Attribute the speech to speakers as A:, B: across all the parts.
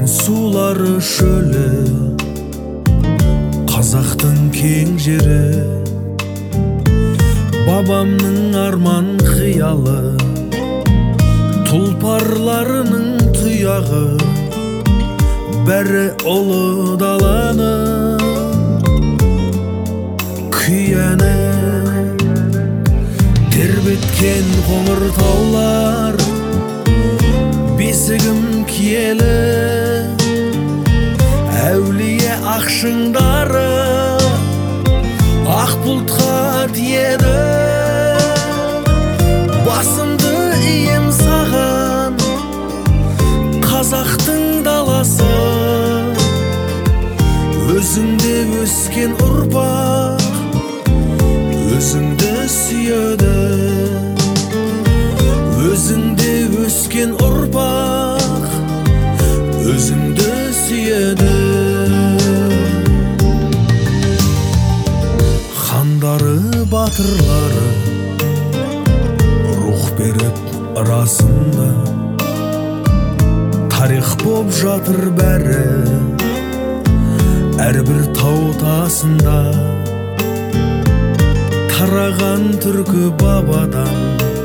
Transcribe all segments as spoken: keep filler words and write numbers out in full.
A: сулары шөлі, қазақтың кең жері, бабамның арман қиялы, тұлпарларының тұяғы, бәрі ұлы даланы күйәні. Тербеткен қоңыр таулар, бесігім киелі, әулие ақшыңдары ақ бұлтқа тиеді. Басымды ием саған, қазақтың даласы, өзіңде өскен ұрпақ өзіңді сүйеді. Өзіңде өскен ұрпақ өзіңді сүйеді. Хандары, батырлары рух беріп расында, тарих боп жатыр бәрі, әрбір тау тасында. Тараған түркі бабадан,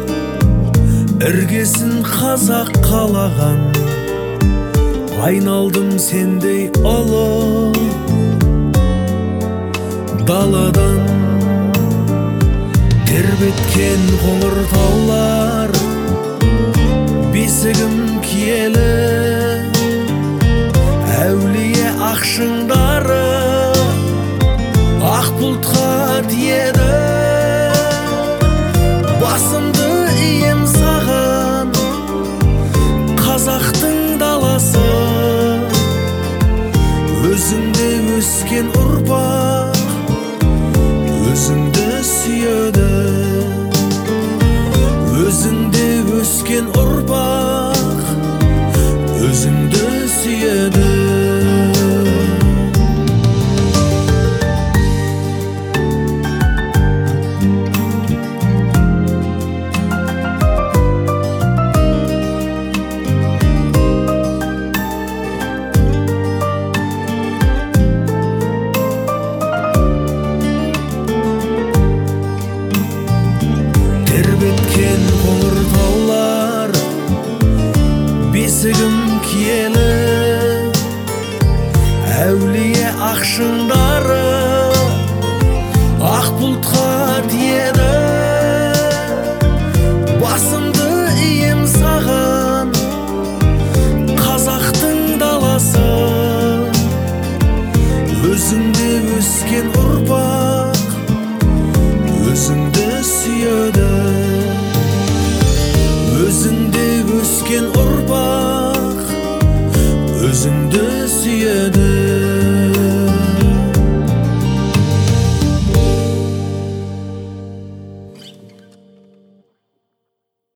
A: іргесін қазақ қалаған, айналдым сендей ұлы даладан. Тербеткен қоңыр таулар, бесігім киелі, әулие ақшыңдары ақ бұлтқа тиеді. Басымды ием саған, қазақтың даласы, өзіңде өскен ұрпақ өзіңді сүйеді. Өзіңде өскен ұрпақ өзіңді сүйеді. Тербеткен қоңыр таулар, бесігім киелі, әулие ақшыңдары ақ бұлтқа тиеді. Басымды ием саған, қазақтың даласы, өзіңде өскен ұрпақ өзіңді сүйеді. Өзіңде өскен ұрпақ өзіңді сүйеді.